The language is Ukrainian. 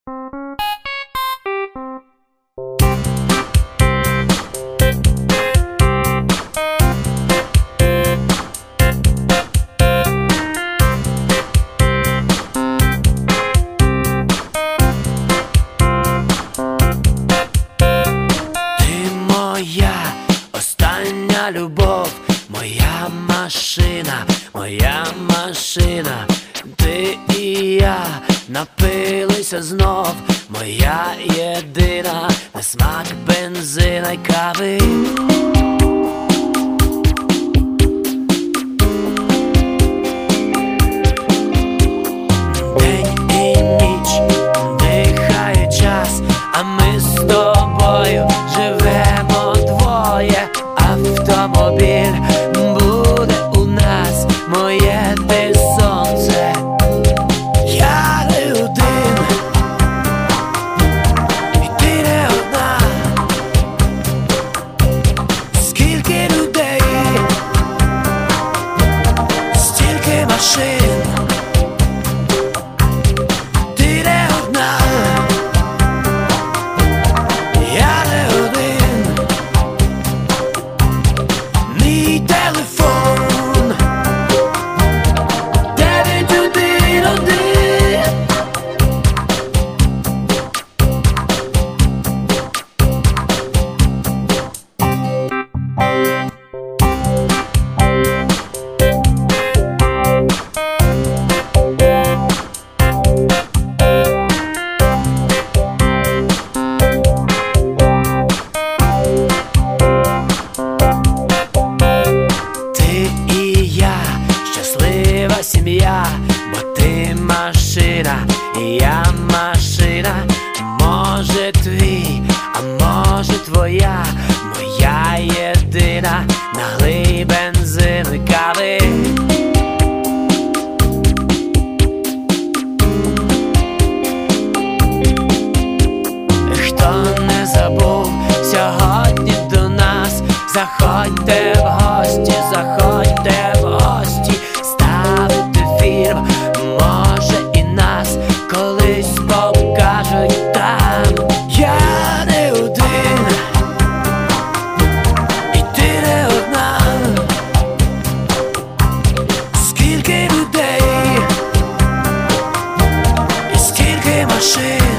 Остання любов, моя машина, ти і я напилися знов, моя єдина, на смак бензина й кави. День і ніч дихає час, а ми з тобою живемо двоє. Автомобіль буде у нас, моє ти сонце. Я не один, і ти не одна. Скільки людей, стільки машин. Ти не одна, я не один. Мій телефон 911. Щаслива сім'я, бо ти машина, і я машина. Може твій, а може твоя, моя єдина, налий бензину й кави. Хто не забув сьогодні до нас, заходьте в гості, заходьте в гості. Ставити фільм, може і нас колись покажуть там. Я не один, і ти не одна. Скільки людей, і стільки машин.